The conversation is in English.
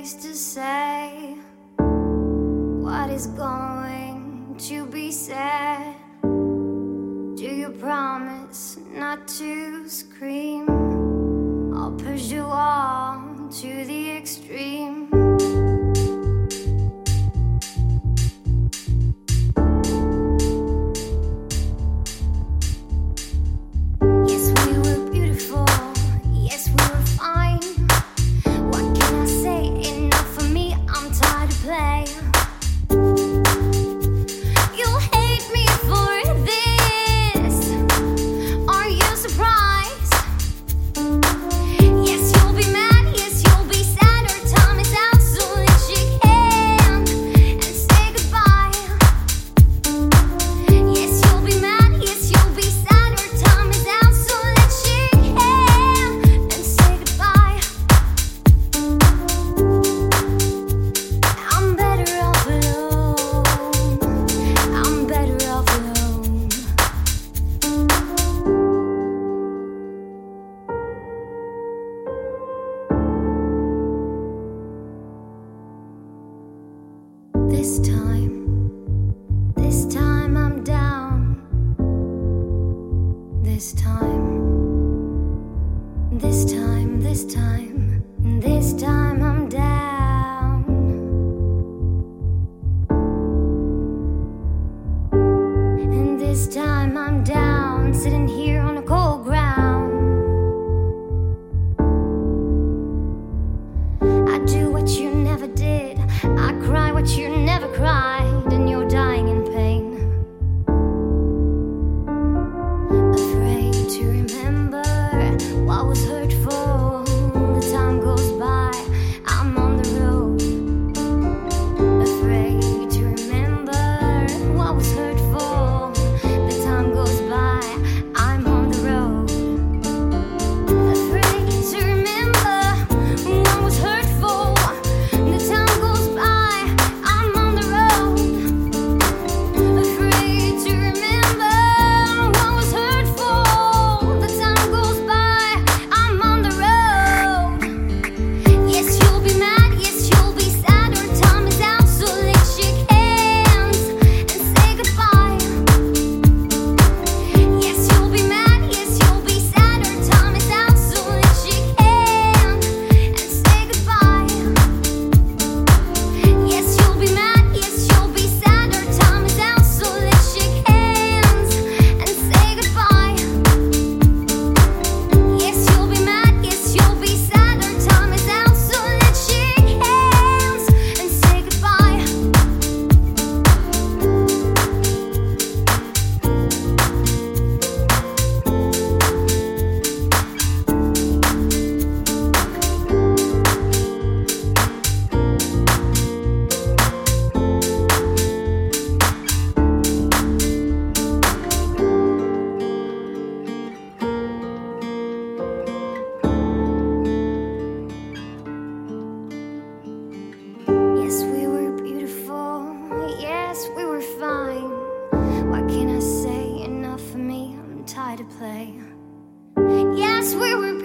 place to say what is going to be said. Do you promise not to scream? I'll push you all to the extreme. Yes, we were beautiful. Yes, we were fine. What can I say? Enough for me, I'm tired of play. You'll hate me for this. Are you surprised? Yes, you'll be mad. Yes, you'll be sad. Our time is out, so let's shake hands and say goodbye. Yes, you'll be mad. Yes, you'll be sad. Our time is out, so let's shake hands and say goodbye. I'm better off alone. I'm better off alone. This time I'm down. This time I'm down. And this time I'm down, sitting here on the cold ground. I do what you never did. I cry what you never cried, and you're dying in pain. Afraid to remember what was hurtful. The time goes by, I'm on the road. Afraid to remember what was hurtful. The time goes by, I'm on the road. Afraid to remember what was hurtful. The time goes by, I'm on the road. Afraid to remember what was hurtful. The time goes by, I'm on the road. Yes, you'll be mad. Yes, you'll be sad. Our time is out, so let's shake hands and say goodbye. Yes, you'll be mad. Yes, you'll be sad. Our time is out, so let's shake hands and say goodbye. Yes, you'll be mad. Yes, you'll be sad. Our time is out, so let's shake hands and say goodbye. Yes, you'll be mad. Yes, you'll be sad. Our time is out, so let's shake hands and say goodbye. Yes, we were beautiful. Yes, we were fine. What can I say? Enough for me, I'm tired of play. Yes, we were